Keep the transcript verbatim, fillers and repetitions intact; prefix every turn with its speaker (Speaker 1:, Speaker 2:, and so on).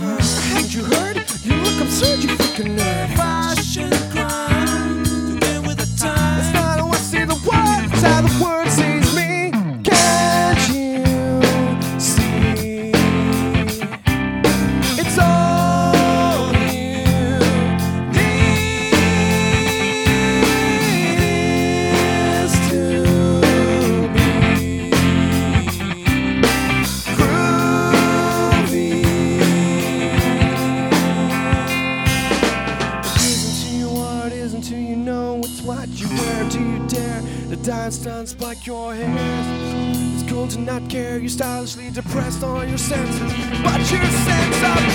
Speaker 1: Haven't you heard? You look absurd, you freaking nerd.
Speaker 2: Fashion crime, to get with the time.
Speaker 1: It's not how I see the world, it's how the word sees me. Can't you see? It's all you need is to be groovy. It isn't who you are, it isn't who you know. It's what you wear. Do you dare? The dye stunts like your hair. It's cool to not care. You're stylishly depressed on your senses, but your sense of